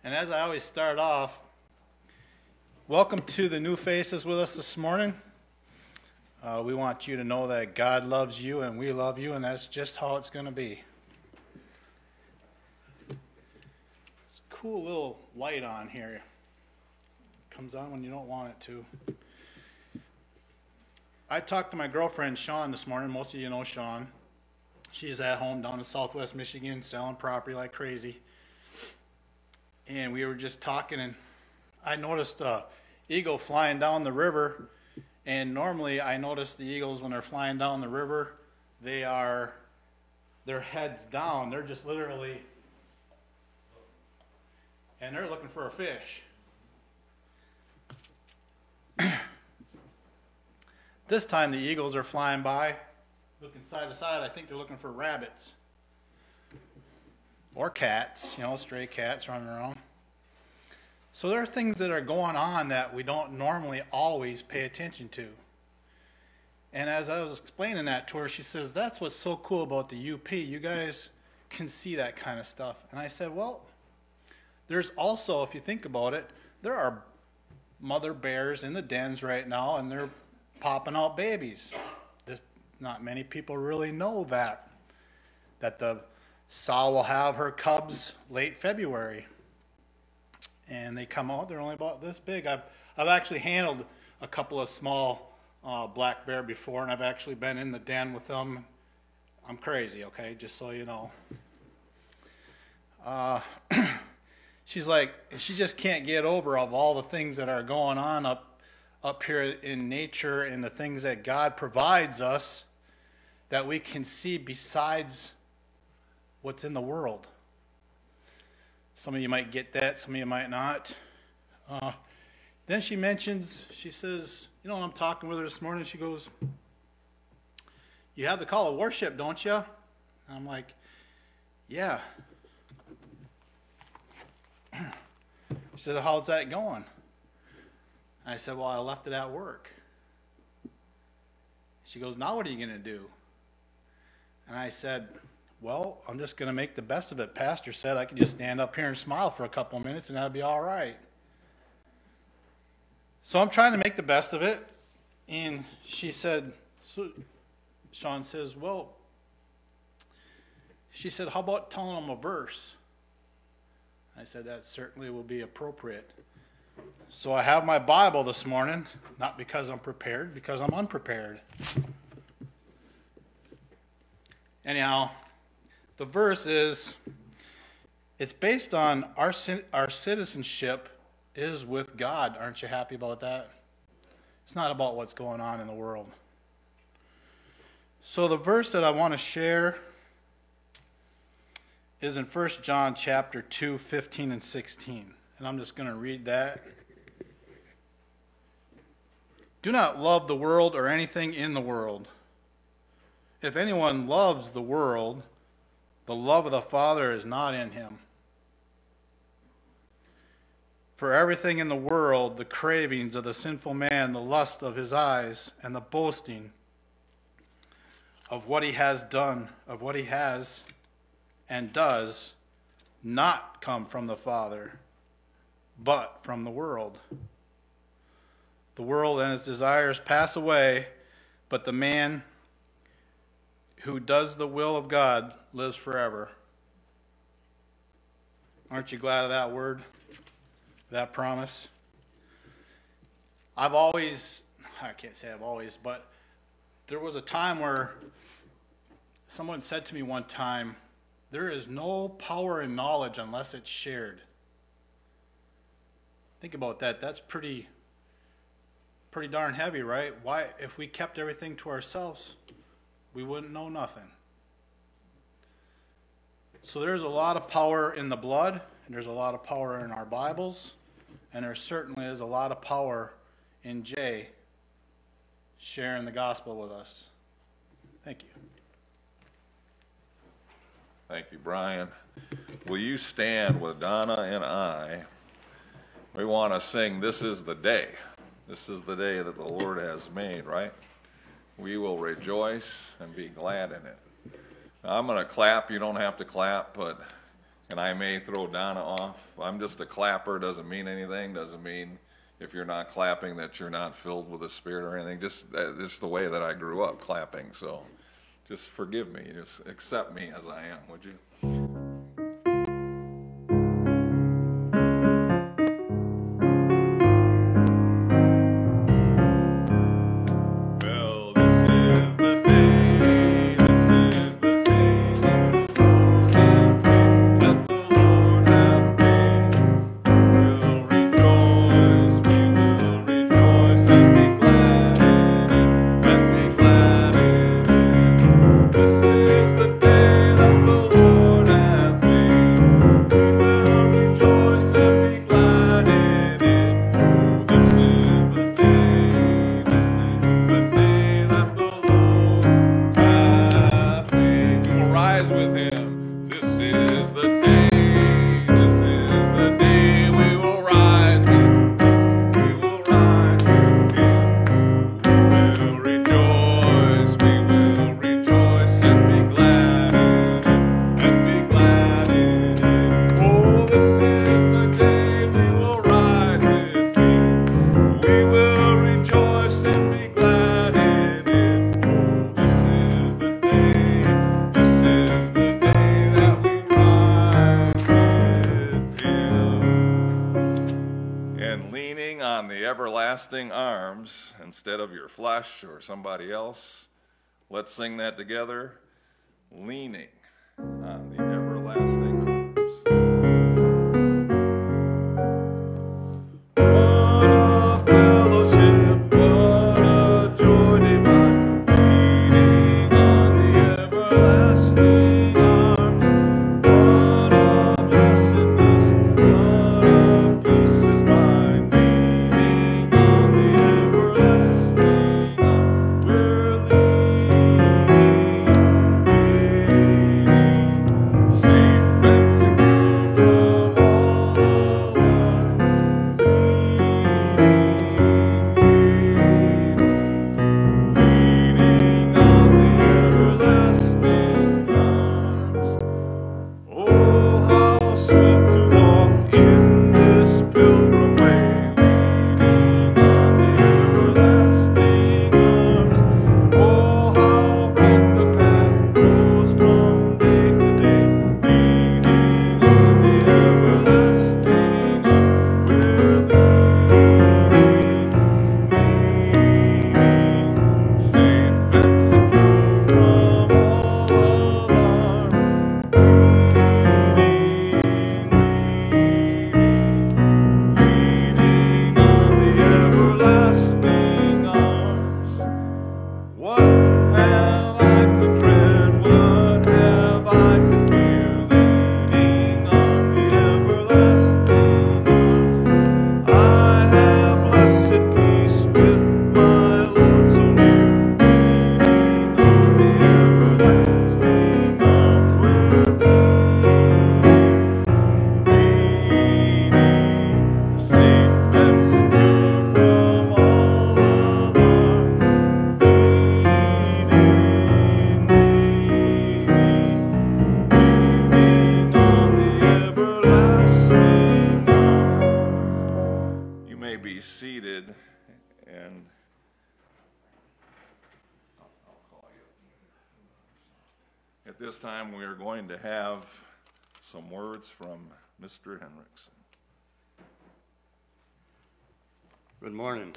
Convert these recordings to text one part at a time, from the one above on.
And as I always start off, welcome to the new faces with us this morning. We want you to know that God loves you and we love you, and that's just how it's going to be. It's a cool little light on here. It comes on when you don't want it to. I talked to my girlfriend, Shawn, this morning. Most of you know Shawn. She's at home down in Southwest Michigan selling property like crazy. And we were just talking, and I noticed an eagle flying down the river. And normally I notice the eagles when they're flying down the river, their heads down. They're just literally, and they're looking for a fish. This time the eagles are flying by, looking side to side. I think they're looking for rabbits. Or cats, stray cats running around. So there are things that are going on that we don't normally always pay attention to. And as I was explaining that to her, she says, that's what's so cool about the UP. You guys can see that kind of stuff. And I said, well, there's also, if you think about it, there are mother bears in the dens right now, and they're popping out babies. Not many people really know that the sow will have her cubs late February, and they come out. They're only about this big. I've actually handled a couple of small black bear before, and I've actually been in the den with them. I'm crazy, okay? Just so you know. She's like, she just can't get over of all the things that are going on up here in nature and the things that God provides us that we can see besides what's in the world. Some of you might get that, some of you might not. Then she says, when I'm talking with her this morning, she goes, you have the call of worship, don't you? And I'm like, yeah. She said, how's that going? I said, well, I left it at work. She goes, now what are you going to do? And I said, well, I'm just going to make the best of it. Pastor said I could just stand up here and smile for a couple of minutes and that'd be all right. So I'm trying to make the best of it. And she said, Shawn says, she said, how about telling them a verse? I said, that certainly will be appropriate. So I have my Bible this morning, not because I'm prepared, because I'm unprepared. Anyhow, the verse is, it's based on our citizenship is with God. Aren't you happy about that? It's not about what's going on in the world. So the verse that I want to share is in 1 John chapter 2, 15 and 16. And I'm just going to read that. Do not love the world or anything in the world. If anyone loves the world, the love of the Father is not in him. For everything in the world, the cravings of the sinful man, the lust of his eyes, and the boasting of what he has done, of what he has and does, not come from the Father, but from the world. The world and its desires pass away, but the man who does the will of God lives forever. Aren't you glad of that word, that promise? I can't say I've always, but there was a time where someone said to me one time, there is no power in knowledge unless it's shared. Think about that. That's pretty darn heavy, right? Why, if we kept everything to ourselves, we wouldn't know nothing. So there's a lot of power in the blood, and there's a lot of power in our Bibles, and there certainly is a lot of power in Jay sharing the gospel with us. Thank you. Thank you, Brian. Will you stand with Donna and I? We want to sing, This is the Day. This is the day that the Lord has made, right? We will rejoice and be glad in it. Now, I'm going to clap. You don't have to clap, but and I may throw Donna off. I'm just a clapper, doesn't mean anything, doesn't mean if you're not clapping that you're not filled with the Spirit or anything. Just this is the way that I grew up, clapping. So just forgive me, just accept me as I am, would you? Well, this is the day, this is the day that the Lord hath made. We'll rejoice and be glad in it, and be glad in it. This is the day that the Lord hath made. We will rejoice and be glad in it. Oh, this is the day that the Lord hath made. We will rise with him. This is the day we will rise with him. We will rise with him. We will rejoice and be glad in it, and be glad in it. Oh, this is the day we will rise with him. We will rejoice and be glad in it. Oh, this is the day that we rise with him. And leaning on the everlasting arms instead of your flesh or somebody else. Let's sing that together. Leaning on the everlasting arms. What a fellowship, what a joy divine, leaning on the everlasting arms. What a blessedness, what a peace is mine, leaning on the everlasting arms. We're leaning, safe and secure from all alarm. Leaning on the everlasting arms. Oh, how sweet to walk in this pilgrim way, leaning on the everlasting arms. Oh, how bright the path grows from day to day, leaning on the everlasting arms. We're leaning, safe and secure from all alarm. Leaning on the everlasting arms. What have I to dread? What have I to fear? Leaning on the everlasting arms. I have blessed peace with my Lord so near. Leaning on the everlasting arms. We're leaning, safe and secure from all alarm. Leaning on the everlasting arms. You may be seated, and I'll call you. At this time, we are going to have some words from Mr. Henriksen. Good morning.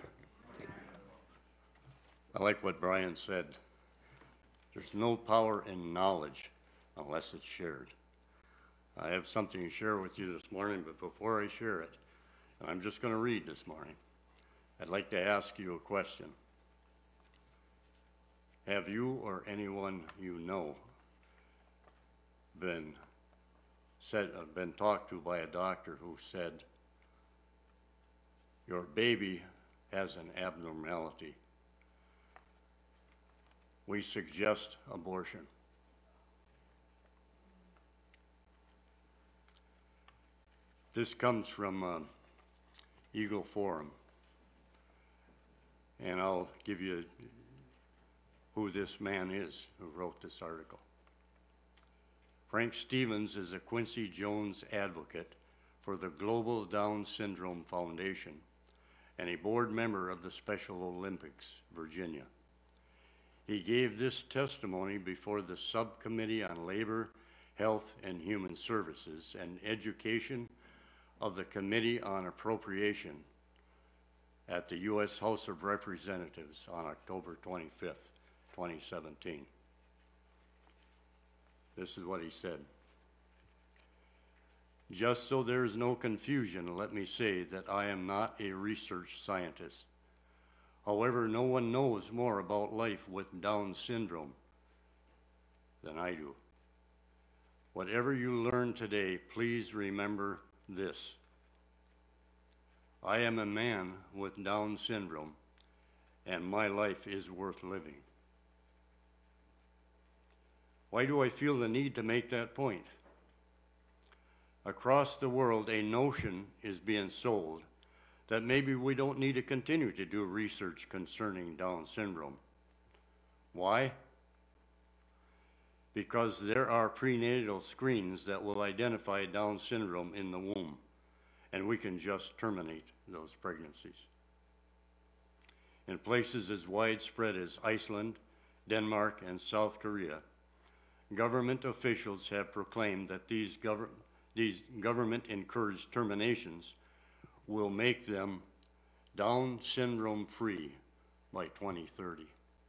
I like what Brian said. There's no power in knowledge unless it's shared. I have something to share with you this morning, but before I share it, and I'm just going to read this morning, I'd like to ask you a question. Have you or anyone you know been talked to by a doctor who said, your baby has an abnormality? We suggest abortion. This comes from Eagle Forum, and I'll give you who this man is who wrote this article. Frank Stevens is a Quincy Jones advocate for the Global Down Syndrome Foundation and a board member of the Special Olympics, Virginia. He gave this testimony before the Subcommittee on Labor, Health and Human Services and Education of the Committee on Appropriation at the U.S. House of Representatives on October 25th, 2017. This is what he said. Just so there is no confusion, let me say that I am not a research scientist. However, no one knows more about life with Down syndrome than I do. Whatever you learn today, please remember this. I am a man with Down syndrome, and my life is worth living. Why do I feel the need to make that point? Across the world, a notion is being sold that maybe we don't need to continue to do research concerning Down syndrome. Why? Because there are prenatal screens that will identify Down syndrome in the womb, and we can just terminate those pregnancies. In places as widespread as Iceland, Denmark, and South Korea, government officials have proclaimed that these government-encouraged terminations will make them Down syndrome free by 2030.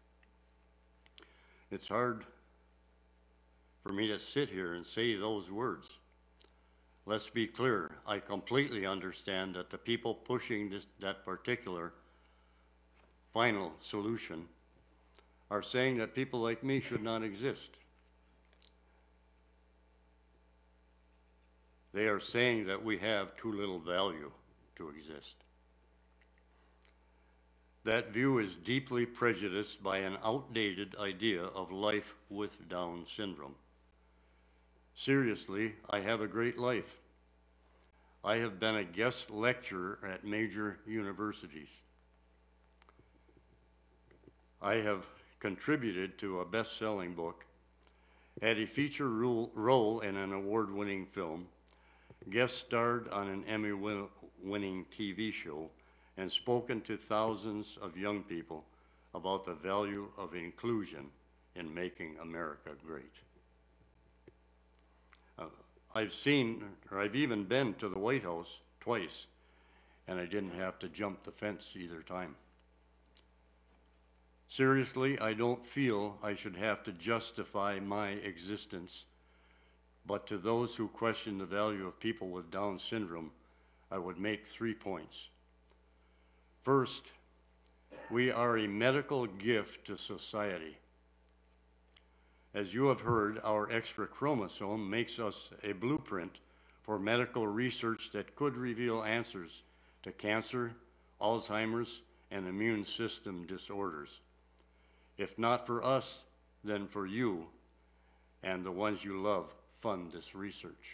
It's hard for me to sit here and say those words. Let's be clear, I completely understand that the people pushing that particular final solution are saying that people like me should not exist. They are saying that we have too little value to exist. That view is deeply prejudiced by an outdated idea of life with Down syndrome. Seriously, I have a great life. I have been a guest lecturer at major universities. I have contributed to a best-selling book, had a feature role in an award-winning film, guest starred on an Emmy-winning TV show, and spoken to thousands of young people about the value of inclusion in making America great. I've even been to the White House twice, and I didn't have to jump the fence either time. Seriously, I don't feel I should have to justify my existence, but to those who question the value of people with Down syndrome, I would make 3 points. First, we are a medical gift to society. As you have heard, our extra chromosome makes us a blueprint for medical research that could reveal answers to cancer, Alzheimer's, and immune system disorders. If not for us, then for you and the ones you love fund this research.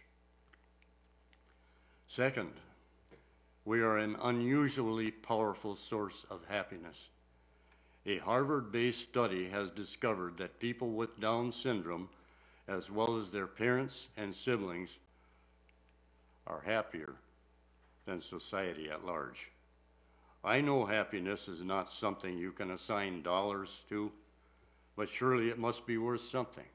Second, we are an unusually powerful source of happiness. A Harvard-based study has discovered that people with Down syndrome, as well as their parents and siblings, are happier than society at large. I know happiness is not something you can assign dollars to, but surely it must be worth something.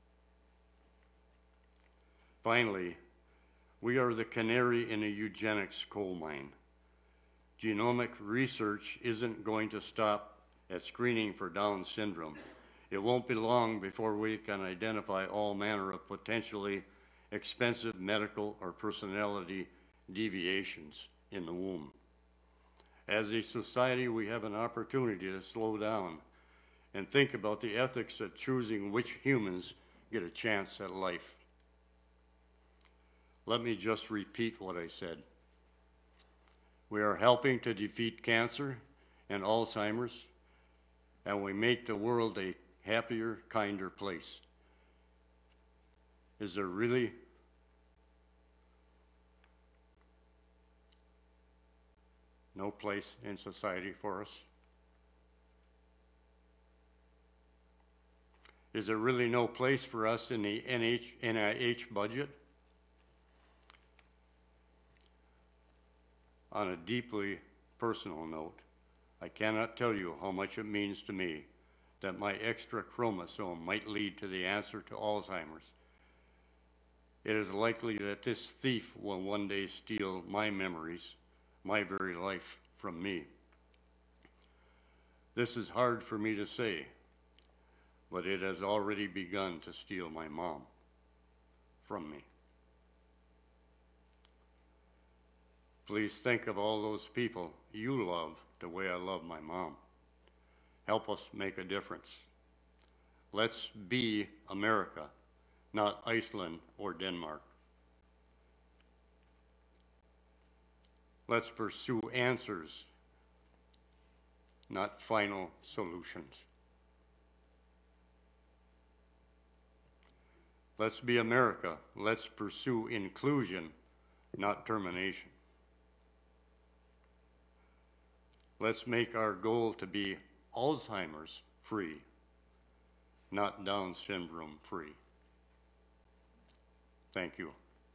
Finally, we are the canary in a eugenics coal mine. Genomic research isn't going to stop at screening for Down syndrome. It won't be long before we can identify all manner of potentially expensive medical or personality deviations in the womb. As a society, we have an opportunity to slow down and think about the ethics of choosing which humans get a chance at life. Let me just repeat what I said. We are helping to defeat cancer and Alzheimer's, and we make the world a happier, kinder place. Is there really no place in society for us? Is there really no place for us in the NIH budget? On a deeply personal note, I cannot tell you how much it means to me that my extra chromosome might lead to the answer to Alzheimer's. It is likely that this thief will one day steal my memories, my very life, from me. This is hard for me to say, but it has already begun to steal my mom from me. Please think of all those people you love the way I love my mom. Help us make a difference. Let's be America, not Iceland or Denmark. Let's pursue answers, not final solutions. Let's be America. Let's pursue inclusion, not termination. Let's make our goal to be Alzheimer's free, not Down syndrome free. Thank you.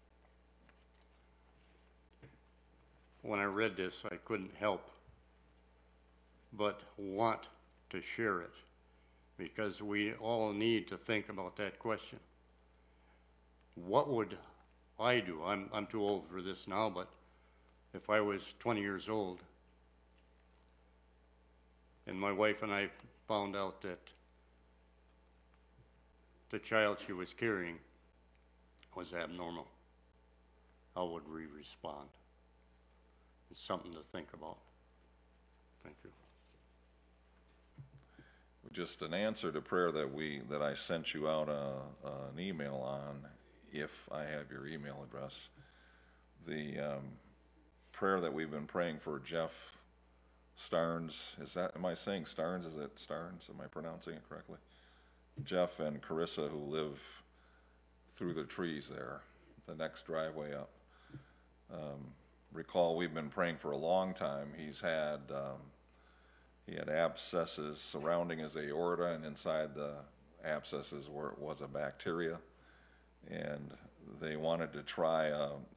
When I read this, I couldn't help but want to share it, because we all need to think about that question. What would I do? I'm too old for this now, but if I was 20 years old and my wife and I found out that the child she was carrying was abnormal, how would we respond? It's something to think about. Thank you. Just an answer to prayer that I sent you out an email on, if I have your email address. The prayer that we've been praying for Jeff Starnes, am I saying Starnes? Is it Starnes? Am I pronouncing it correctly? Jeff and Carissa, who live through the trees there, the next driveway up. Recall, we've been praying for a long time. He had abscesses surrounding his aorta, and inside the abscesses was a bacteria, and they wanted to try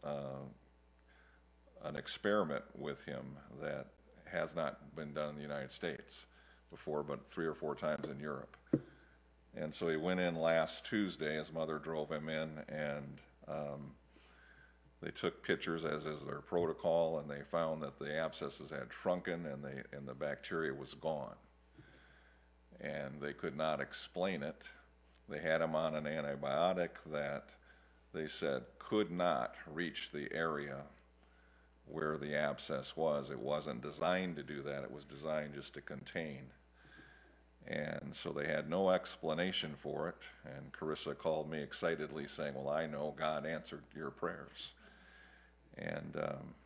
an experiment with him that has not been done in the United States before, but 3 or 4 times in Europe. And so he went in last Tuesday. His mother drove him in, and they took pictures, as is their protocol, and they found that the abscesses had shrunken and the bacteria was gone. And they could not explain it. They had him on an antibiotic that they said could not reach the area where the abscess was. It wasn't designed to do that. It was designed just to contain. And so they had no explanation for it. And Carissa called me excitedly saying, well, I know God answered your prayers. And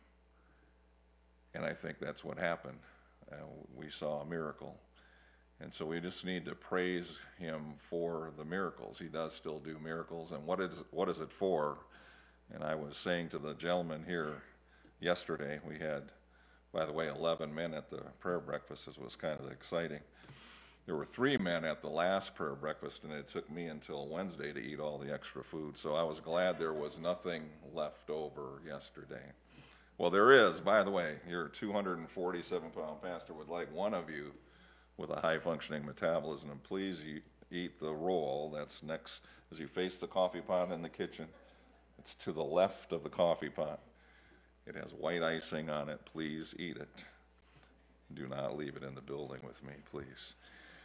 I think that's what happened. We saw a miracle. And so we just need to praise him for the miracles. He does still do miracles. And what is it for? And I was saying to the gentleman here yesterday, we had, by the way, 11 men at the prayer breakfast. This was kind of exciting. There were 3 men at the last prayer breakfast, and it took me until Wednesday to eat all the extra food. So I was glad there was nothing left over yesterday. Well, there is, by the way. Your 247-pound pastor would like one of you with a high-functioning metabolism. And please eat the roll that's next as you face the coffee pot in the kitchen. It's to the left of the coffee pot. It has white icing on it. Please eat it. Do not leave it in the building with me, please.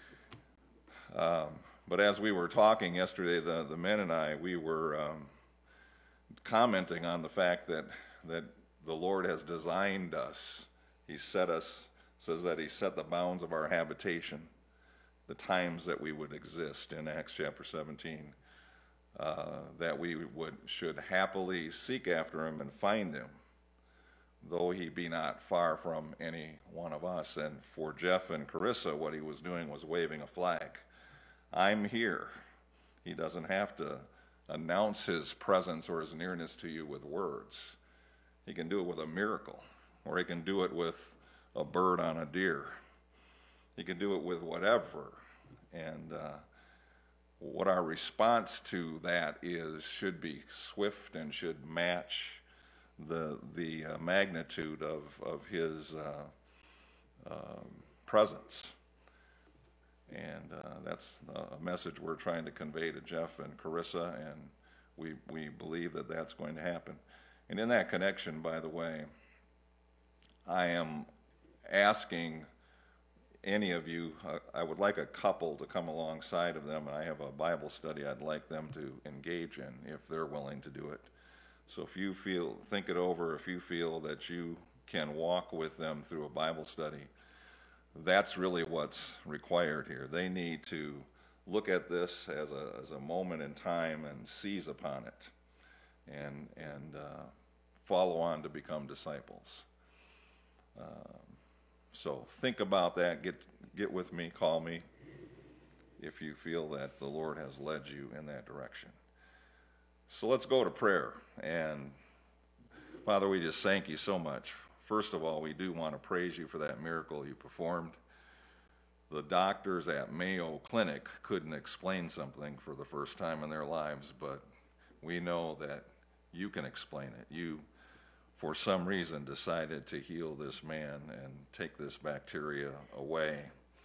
But as we were talking yesterday, the men and I, we were commenting on the fact that the Lord has designed us. He set us, says that he set the bounds of our habitation, the times that we would exist in Acts chapter 17, that we should happily seek after him and find him, though he be not far from any one of us. And for Jeff and Carissa, what he was doing was waving a flag. I'm here. He doesn't have to announce his presence or his nearness to you with words. He can do it with a miracle, or he can do it with a bird on a deer. He can do it with whatever. And what our response to that is should be swift and should match the magnitude of his presence. And that's a message we're trying to convey to Jeff and Carissa, and we believe that that's going to happen. And in that connection, by the way, I am asking any of you, I would like a couple to come alongside of them, and I have a Bible study I'd like them to engage in if they're willing to do it. So if you think it over, if you feel that you can walk with them through a Bible study, that's really what's required here. They need to look at this as a moment in time and seize upon it and follow on to become disciples. So think about that. Get with me, call me if you feel that the Lord has led you in that direction. So let's go to prayer. And Father, we just thank you so much. First of all, we do want to praise you for that miracle you performed. The doctors at Mayo Clinic couldn't explain something for the first time in their lives, but we know that you can explain it. You, for some reason, decided to heal this man and take this bacteria away.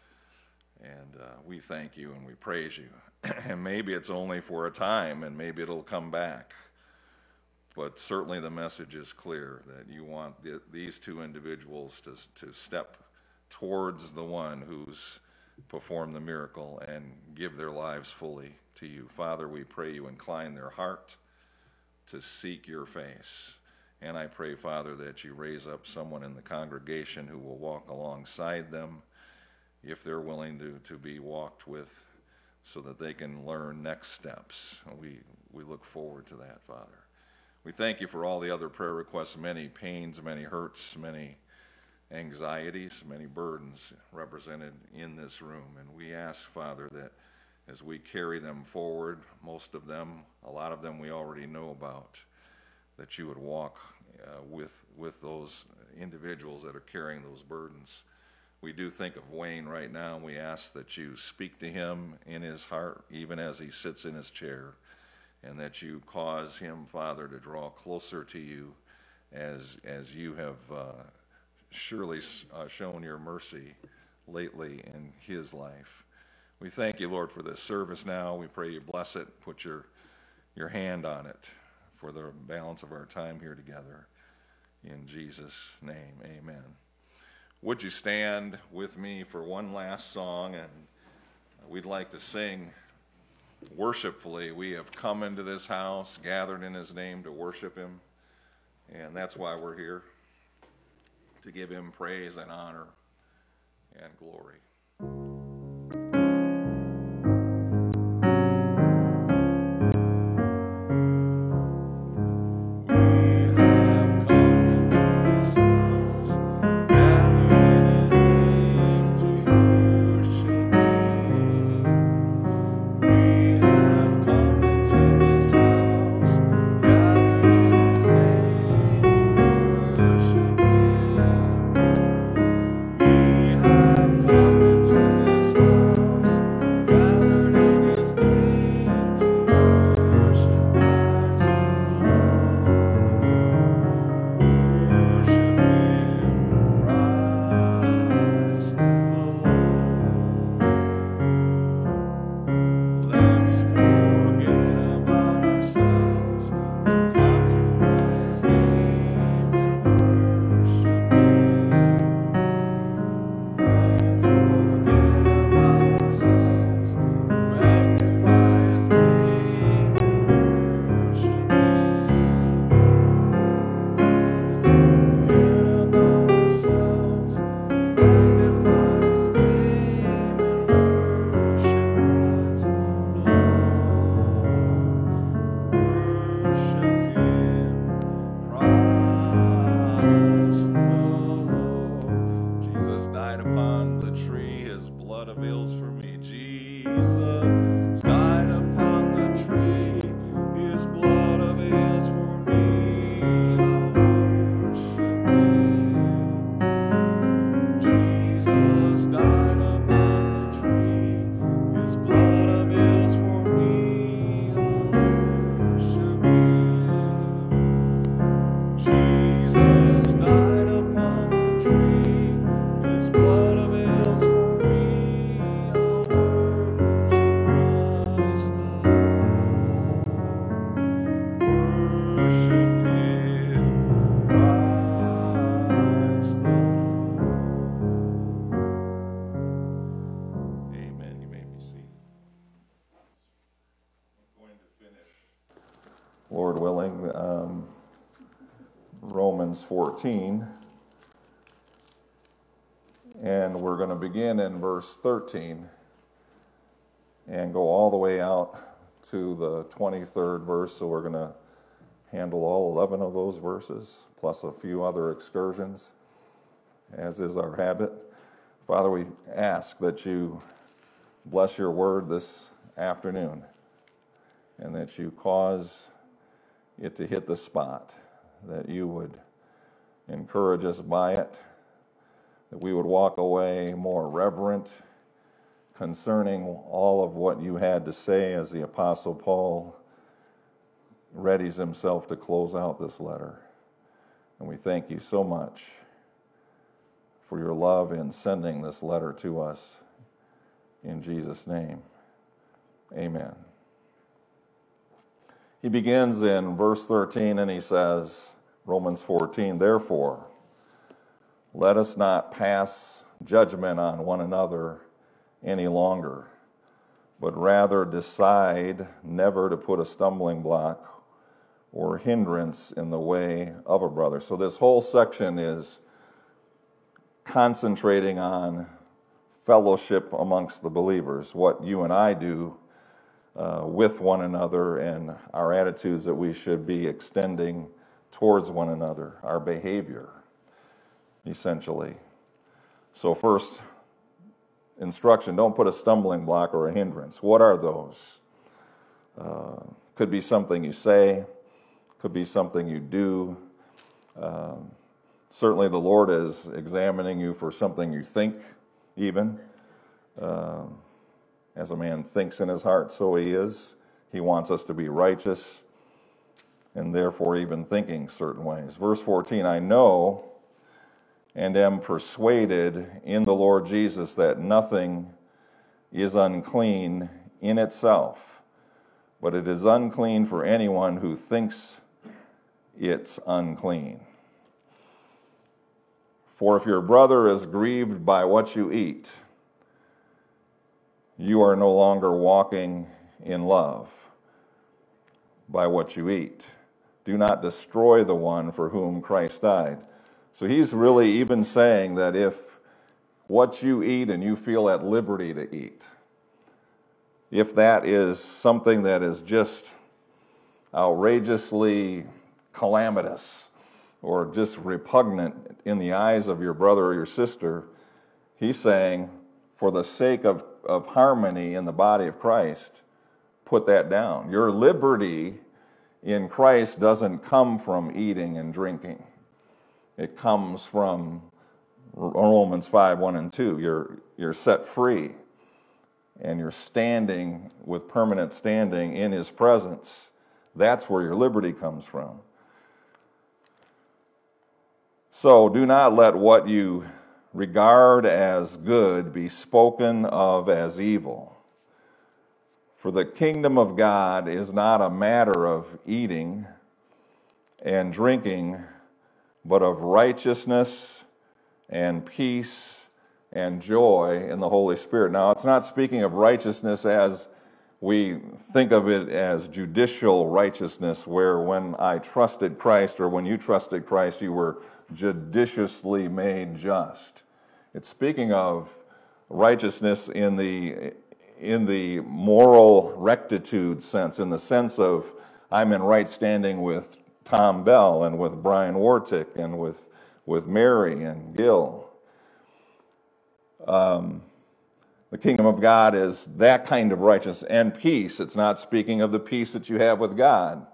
And we thank you and we praise you. And maybe it's only for a time, and maybe it'll come back. But certainly the message is clear that you want these two individuals to step towards the one who's performed the miracle and give their lives fully to you. Father, we pray you incline their heart to seek your face. And I pray, Father, that you raise up someone in the congregation who will walk alongside them if they're willing to be walked with, so that they can learn next steps. We look forward to that, Father. We thank you for all the other prayer requests, many pains, many hurts, many anxieties, many burdens represented in this room. And we ask, Father, that as we carry them forward, most of them, a lot of them we already know about, that you would walk with those individuals that are carrying those burdens. We do think of Wayne right now, and we ask that you speak to him in his heart, even as he sits in his chair, and that you cause him, Father, to draw closer to you as you have surely shown your mercy lately in his life. We thank you, Lord, for this service now. We pray you bless it, put your hand on it for the balance of our time here together. In Jesus' name, amen. Would you stand with me for one last song? And we'd like to sing worshipfully. We have come into this house, gathered in his name to worship him. And that's why we're here, to give him praise and honor and glory. Come into this Romans 14. And we're going to begin in verse 13 and go all the way out to the 23rd verse. So we're going to handle all 11 of those verses, plus a few other excursions, as is our habit. Father, we ask that you bless your word this afternoon, and that you cause it to hit the spot, that you would encourage us by it, that we would walk away more reverent concerning all of what you had to say as the Apostle Paul readies himself to close out this letter. And we thank you so much for your love in sending this letter to us. In Jesus' name, amen. He begins in verse 13 and he says, Romans 14, therefore, let us not pass judgment on one another any longer, but rather decide never to put a stumbling block or hindrance in the way of a brother. So this whole section is concentrating on fellowship amongst the believers, what you and I do with one another, and our attitudes that we should be extending towards one another, our behavior, essentially. So first instruction, don't put a stumbling block or a hindrance. What are those? Could be something you say, could be something you do. Certainly the Lord is examining you for something you think, even. As a man thinks in his heart, so he is. He wants us to be righteous, and therefore even thinking certain ways. Verse 14, I know and am persuaded in the Lord Jesus that nothing is unclean in itself, but it is unclean for anyone who thinks it's unclean. For if your brother is grieved by what you eat, you are no longer walking in love by what you eat. Do not destroy the one for whom Christ died. So he's really even saying that if what you eat and you feel at liberty to eat, if that is something that is just outrageously calamitous or just repugnant in the eyes of your brother or your sister, he's saying, for the sake of harmony in the body of Christ, put that down. Your liberty in Christ doesn't come from eating and drinking. It comes from Romans 5, 1 and 2. You're set free, and you're standing with permanent standing in his presence. That's where your liberty comes from. So do not let what you regard as good be spoken of as evil. For the kingdom of God is not a matter of eating and drinking, but of righteousness and peace and joy in the Holy Spirit. Now, it's not speaking of righteousness as we think of it as judicial righteousness, where when I trusted Christ or when you trusted Christ, you were judiciously made just. It's speaking of righteousness in the moral rectitude sense, in the sense of I'm in right standing with Tom Bell and with Brian Wartick and with Mary and Gil. The kingdom of God is that kind of righteousness and peace. It's not speaking of the peace that you have with God.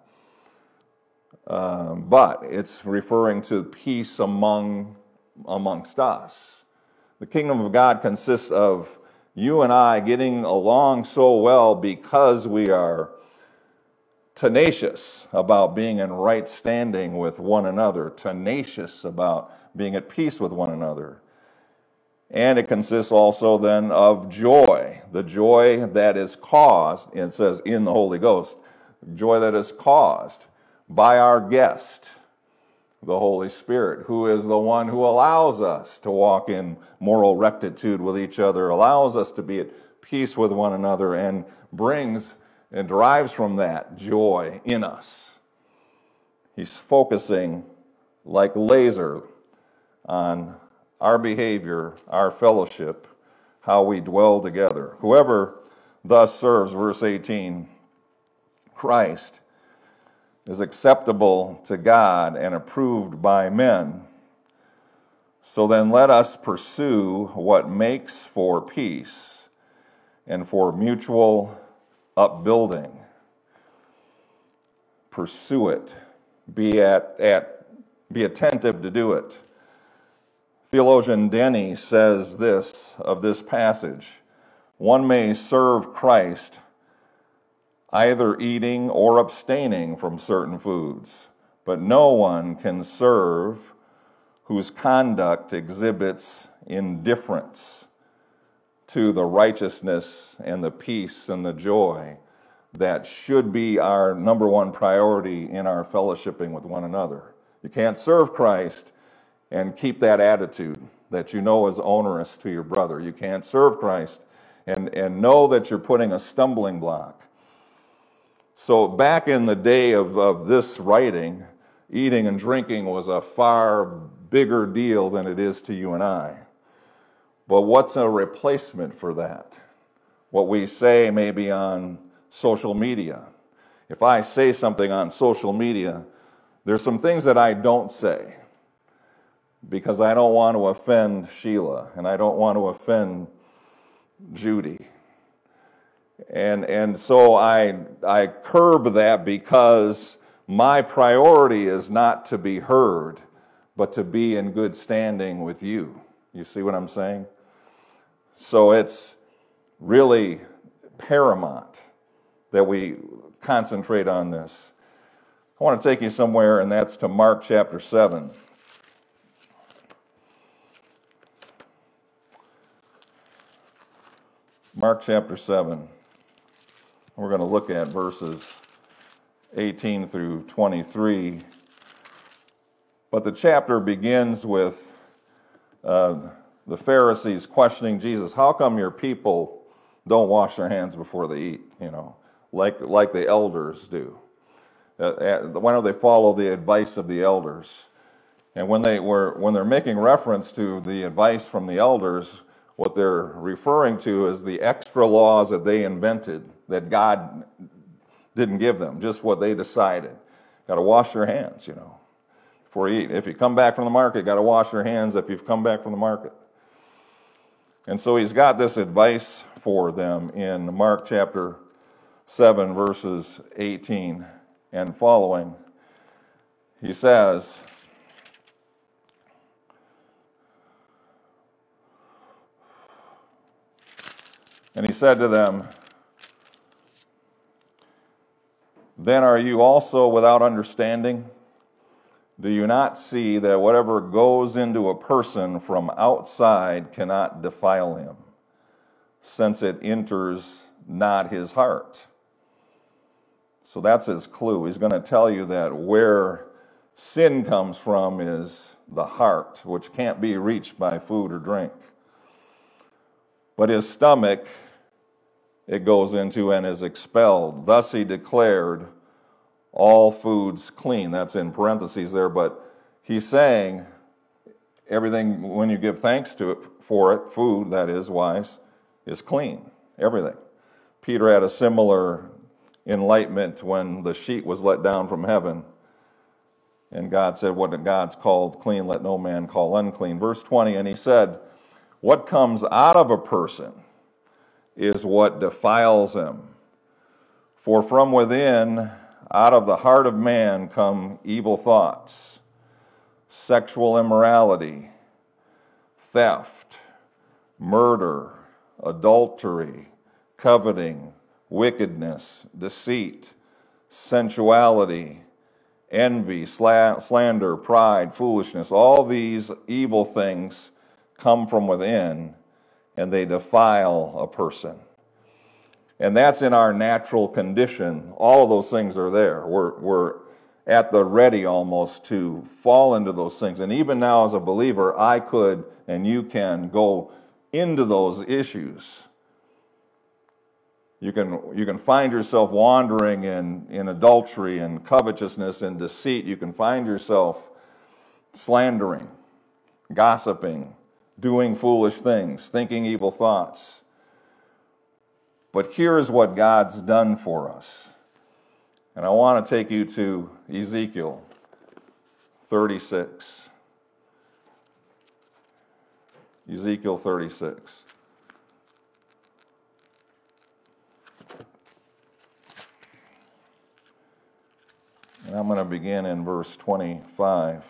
But it's referring to peace amongst us. The kingdom of God consists of you and I getting along so well because we are tenacious about being in right standing with one another, tenacious about being at peace with one another. And it consists also then of joy, the joy that is caused, it says in the Holy Ghost, joy that is caused by our guest, the Holy Spirit, who is the one who allows us to walk in moral rectitude with each other, allows us to be at peace with one another, and brings and derives from that joy in us. He's focusing like laser on our behavior, our fellowship, how we dwell together. Whoever thus serves, verse 18, Christ, is acceptable to God and approved by men. So then let us pursue what makes for peace and for mutual upbuilding. Pursue it. Be attentive to do it. Theologian Denny says this of this passage: one may serve Christ either eating or abstaining from certain foods, but no one can serve whose conduct exhibits indifference to the righteousness and the peace and the joy that should be our number one priority in our fellowshipping with one another. You can't serve Christ and keep that attitude that you know is onerous to your brother. You can't serve Christ and know that you're putting a stumbling block. So back in the day of this writing, eating and drinking was a far bigger deal than it is to you and I. But what's a replacement for that? What we say maybe on social media. If I say something on social media, there's some things that I don't say because I don't want to offend Sheila and I don't want to offend Judy. And so I curb that because my priority is not to be heard, but to be in good standing with you. You see what I'm saying? So it's really paramount that we concentrate on this. I want to take you somewhere, and that's to Mark chapter 7. Mark chapter 7. We're going to look at verses 18 through 23. But the chapter begins with the Pharisees questioning Jesus. How come your people don't wash their hands before they eat, like the elders do? Why don't they follow the advice of the elders? And when they're making reference to the advice from the elders, what they're referring to is the extra laws that they invented that God didn't give them, just what they decided. Got to wash your hands, before you eat. If you come back from the market, got to wash your hands if you've come back from the market. And so he's got this advice for them in Mark chapter 7, verses 18 and following. He says, and he said to them, then are you also without understanding? Do you not see that whatever goes into a person from outside cannot defile him, since it enters not his heart? So that's his clue. He's going to tell you that where sin comes from is the heart, which can't be reached by food or drink. But his stomach, it goes into and is expelled. Thus he declared all foods clean. That's in parentheses there, but he's saying everything, when you give thanks to it, for it, food, that is, wise, is clean. Everything. Peter had a similar enlightenment when the sheet was let down from heaven, and God said, what God's called clean, let no man call unclean. Verse 20, and he said, what comes out of a person is what defiles him. For from within, out of the heart of man come evil thoughts, sexual immorality, theft, murder, adultery, coveting, wickedness, deceit, sensuality, envy, slander, pride, foolishness. All these evil things come from within, and they defile a person. And that's in our natural condition. All of those things are there. We're at the ready almost to fall into those things. And even now as a believer, I could and you can go into those issues. You can find yourself wandering in adultery and covetousness and deceit. You can find yourself slandering, gossiping, doing foolish things, thinking evil thoughts. But here's what God's done for us. And I want to take you to Ezekiel 36. Ezekiel 36. And I'm going to begin in verse 25.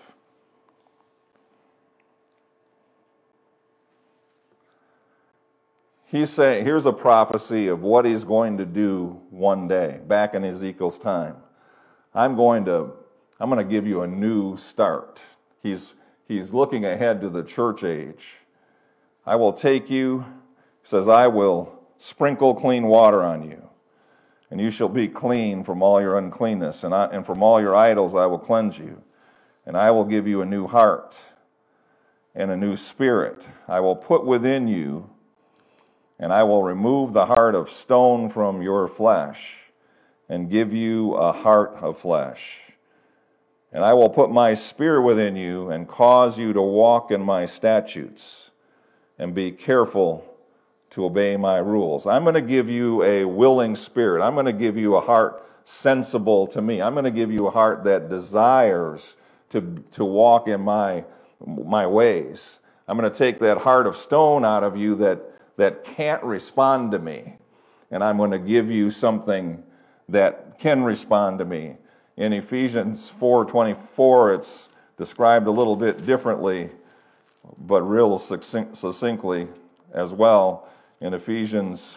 Here's a prophecy of what he's going to do one day, back in Ezekiel's time. I'm going to give you a new start. He's looking ahead to the church age. I will take you, he says, I will sprinkle clean water on you, and you shall be clean from all your uncleanness, and from all your idols I will cleanse you. And I will give you a new heart and a new spirit. I will put within you, and I will remove the heart of stone from your flesh, and give you a heart of flesh. And I will put my spirit within you, and cause you to walk in my statutes, and be careful to obey my rules. I'm going to give you a willing spirit. I'm going to give you a heart sensible to me. I'm going to give you a heart that desires to walk in my ways. I'm going to take that heart of stone out of you that can't respond to me. And I'm going to give you something that can respond to me. In Ephesians 4:24, it's described a little bit differently, but real succinctly as well. In Ephesians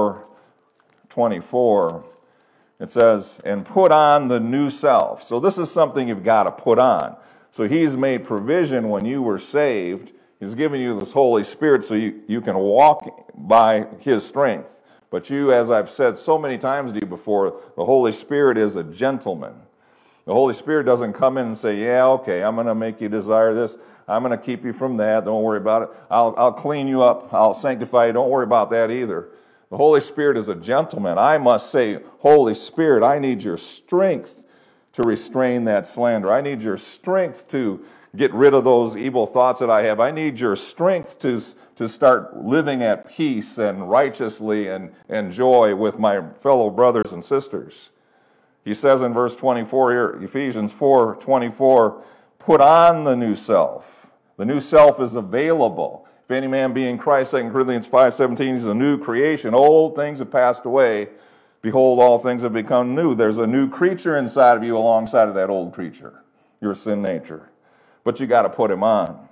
4:24, it says, and put on the new self. So this is something you've got to put on. So he's made provision when you were saved. He's given you this Holy Spirit so you can walk by his strength. But you, as I've said so many times to you before, the Holy Spirit is a gentleman. The Holy Spirit doesn't come in and say, yeah, okay, I'm going to make you desire this. I'm going to keep you from that. Don't worry about it. I'll clean you up. I'll sanctify you. Don't worry about that either. The Holy Spirit is a gentleman. I must say, Holy Spirit, I need your strength to restrain that slander. I need your strength to get rid of those evil thoughts that I have. I need your strength to start living at peace and righteously and joy with my fellow brothers and sisters. He says in verse 24 here, Ephesians 4:24, put on the new self. The new self is available. If any man be in Christ, 2 Corinthians 5:17, he's a new creation. Old things have passed away. Behold, all things have become new. There's a new creature inside of you alongside of that old creature, your sin nature. But you got to put him on.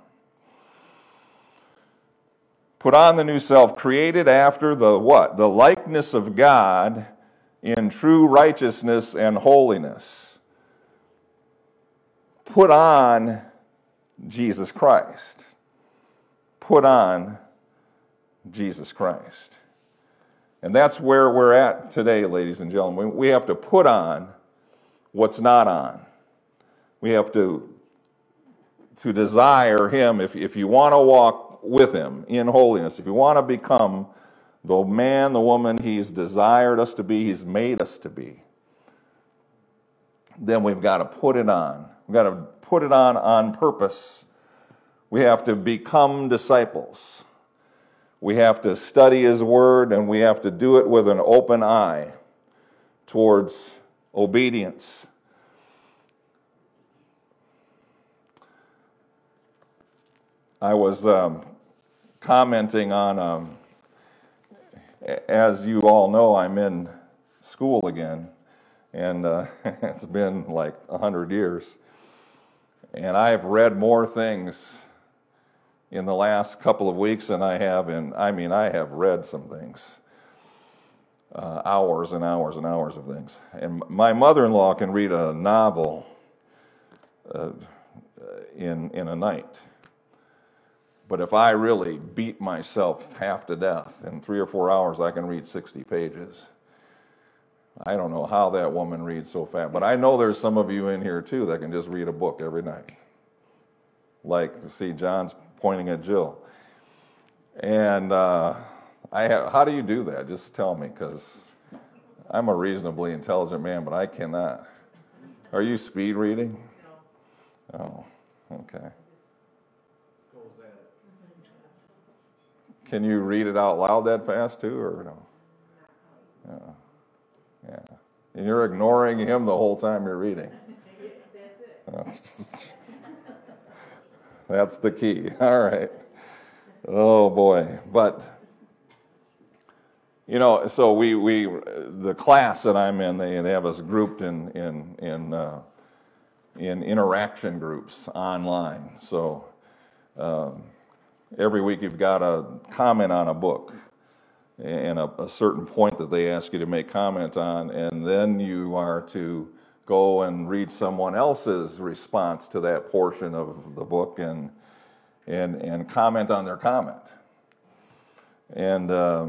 Put on the new self, created after the what? The likeness of God in true righteousness and holiness. Put on Jesus Christ. Put on Jesus Christ. And that's where we're at today, ladies and gentlemen. We have to put on what's not on. We have to desire him. If you want to walk with him in holiness, if you want to become the man, the woman he's desired us to be, he's made us to be, then we've got to put it on. We've got to put it on purpose. We have to become disciples. We have to study his word, and we have to do it with an open eye towards obedience. I was commenting on, as you all know, I'm in school again, and it's been like 100 years. And I've read more things in the last couple of weeks than I have I have read some things. Hours and hours and hours of things. And my mother-in-law can read a novel in a night. But if I really beat myself half to death, in 3 or 4 hours I can read 60 pages. I don't know how that woman reads so fast, but I know there's some of you in here too that can just read a book every night. Like, see, John's pointing at Jill. And how do you do that? Just tell me, because I'm a reasonably intelligent man, but I cannot. Are you speed reading? No. Oh, Okay. Can you read it out loud that fast too, or no? Yeah. And you're ignoring him the whole time you're reading. That's it. That's the key. All right. Oh boy. But so we the class that I'm in, they have us grouped in interaction groups online. So every week you've got to comment on a book and a certain point that they ask you to make comment on, and then you are to go and read someone else's response to that portion of the book and comment on their comment. And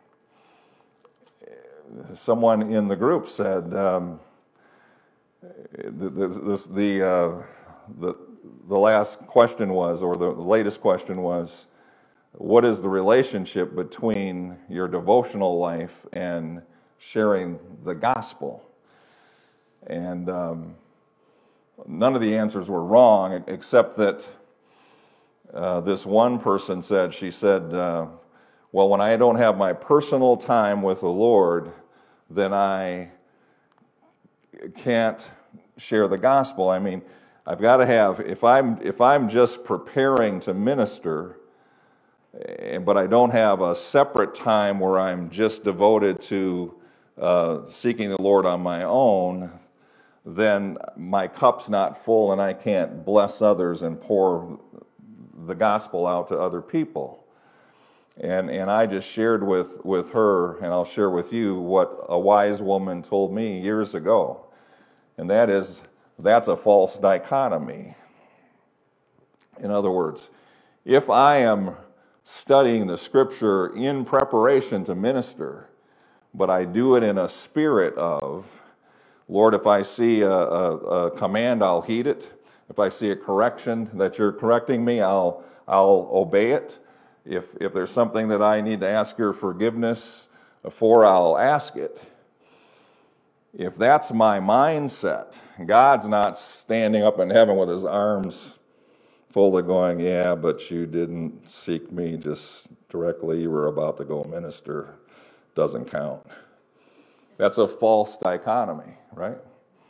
someone in the group said the last question was, or the latest question was, what is the relationship between your devotional life and sharing the gospel? And none of the answers were wrong, except that this one person said, well, when I don't have my personal time with the Lord, then I can't share the gospel. I mean, I've got to have, if I'm just preparing to minister, but I don't have a separate time where I'm just devoted to seeking the Lord on my own, then my cup's not full and I can't bless others and pour the gospel out to other people. And I just shared with her, and I'll share with you what a wise woman told me years ago. And that is, that's a false dichotomy. In other words, if I am studying the scripture in preparation to minister, but I do it in a spirit of, Lord, if I see a command, I'll heed it. If I see a correction that you're correcting me, I'll obey it. If there's something that I need to ask your forgiveness for, I'll ask it. If that's my mindset, God's not standing up in heaven with his arms folded going, yeah, but you didn't seek me just directly. You were about to go minister. Doesn't count. That's a false dichotomy, right?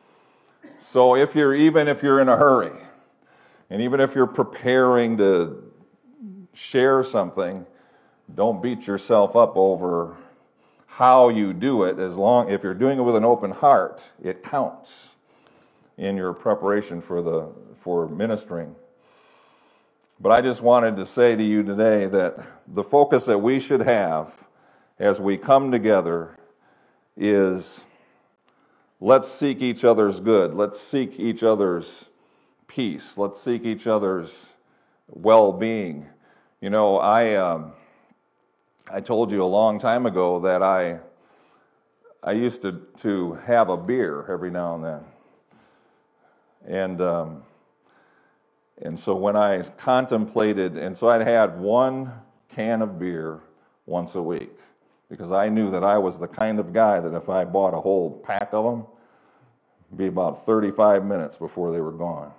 So even if you're in a hurry, and even if you're preparing to share something, don't beat yourself up over how you do it. If you're doing it with an open heart, it counts in your preparation for ministering. But I just wanted to say to you today that the focus that we should have as we come together is, let's seek each other's good. Let's seek each other's peace. Let's seek each other's well-being. I told you a long time ago that I used to have a beer every now and then. And so when I contemplated, and so I'd had one can of beer once a week, because I knew that I was the kind of guy that if I bought a whole pack of them, it'd be about 35 minutes before they were gone.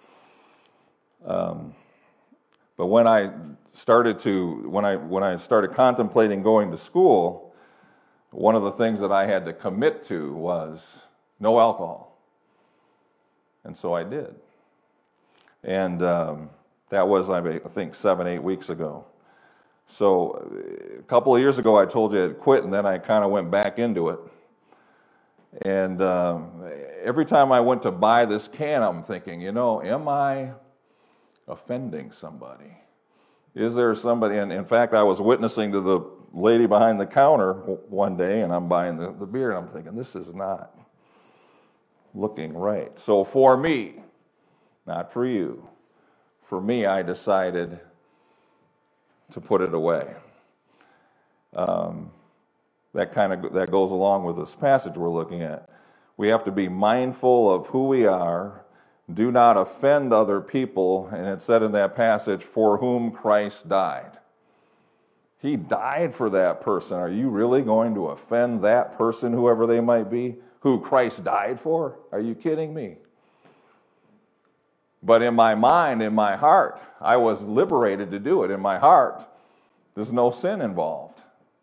But when I started contemplating going to school, one of the things that I had to commit to was no alcohol. And so I did. And that was, I think, 7-8 weeks ago. So a couple of years ago, I told you I'd quit, and then I kind of went back into it. And every time I went to buy this can, I'm thinking, am I offending somebody? Is there somebody? And in fact, I was witnessing to the lady behind the counter one day, and I'm buying the beer, and I'm thinking, this is not looking right. So for me, not for you, for me, I decided to put it away. That goes along with this passage we're looking at. We have to be mindful of who we are. Do not offend other people. And it said in that passage, for whom Christ died. He died for that person. Are you really going to offend that person, whoever they might be, who Christ died for? Are you kidding me? But in my mind, in my heart, I was liberated to do it. In my heart, there's no sin involved.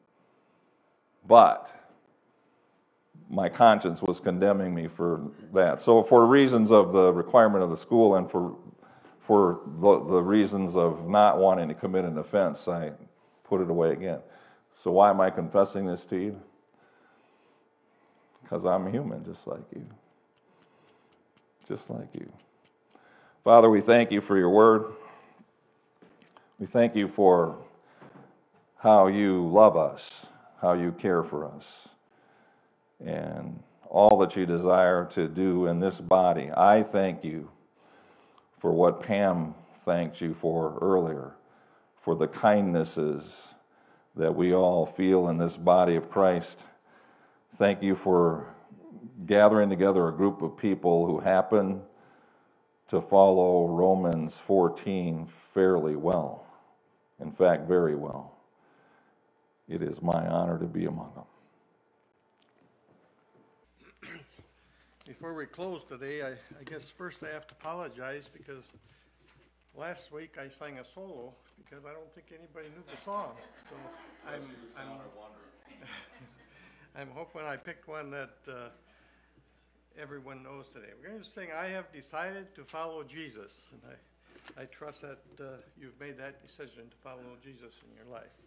But my conscience was condemning me for that. So for reasons of the requirement of the school and for the reasons of not wanting to commit an offense, I put it away again. So why am I confessing this to you? Because I'm human, just like you. Just like you. Father, we thank you for your word. We thank you for how you love us, how you care for us, and all that you desire to do in this body. I thank you for what Pam thanked you for earlier, for the kindnesses that we all feel in this body of Christ. Thank you for gathering together a group of people who happen to follow Romans 14 fairly well. In fact, very well. It is my honor to be among them. Before we close today, I guess first I have to apologize because last week I sang a solo because I don't think anybody knew the song. So I'm hoping I picked one that everyone knows today. We're going to sing "I Have Decided to Follow Jesus," and I trust that you've made that decision to follow Jesus in your life.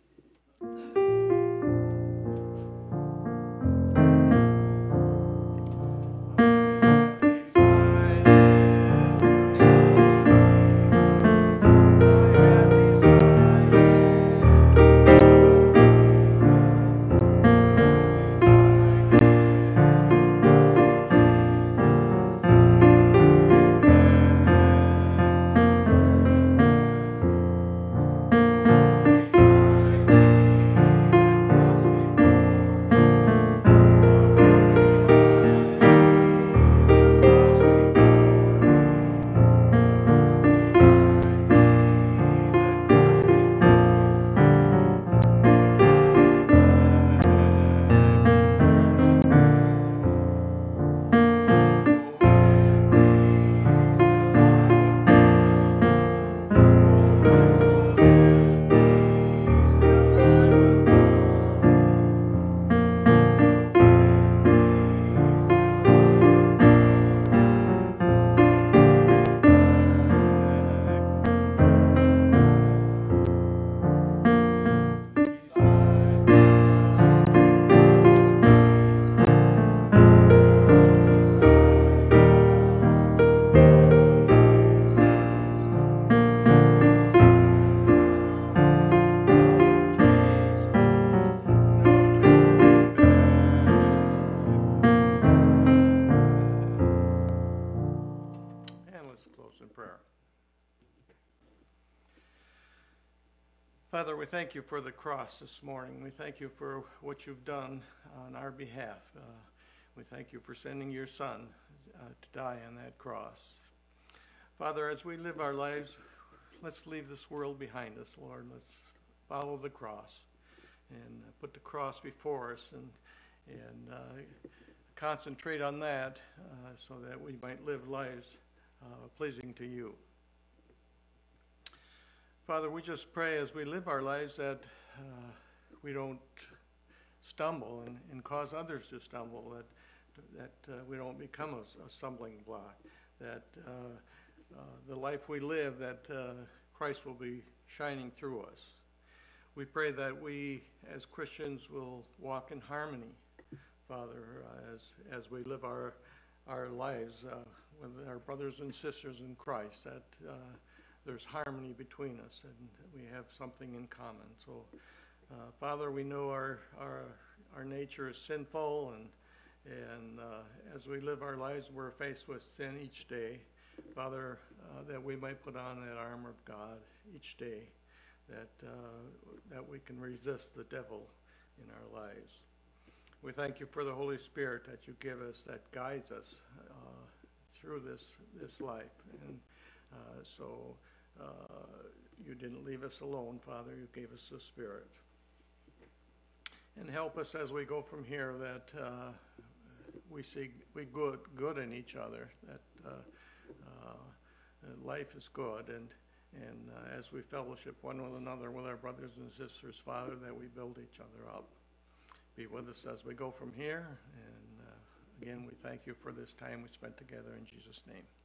Father, we thank you for the cross this morning. We thank you for what you've done on our behalf. We thank you for sending your Son to die on that cross. Father, as we live our lives, let's leave this world behind us, Lord. Let's follow the cross and put the cross before us and concentrate on that so that we might live lives pleasing to you. Father, we just pray as we live our lives that we don't stumble and cause others to stumble, that we don't become a stumbling block, that the life we live, that Christ will be shining through us. We pray that we as Christians will walk in harmony, Father, as we live our lives with our brothers and sisters in Christ, that there's harmony between us and we have something in common. So, Father, we know our nature is sinful, and as we live our lives, we're faced with sin each day. Father, that we might put on that armor of God each day, that we can resist the devil in our lives. We thank you for the Holy Spirit that you give us, that guides us through this life. And so you didn't leave us alone, Father. You gave us the Spirit. And help us as we go from here that we see good in each other, that life is good, and as we fellowship one with another, with our brothers and sisters, Father, that we build each other up. Be with us as we go from here, and again, we thank you for this time we spent together in Jesus' name.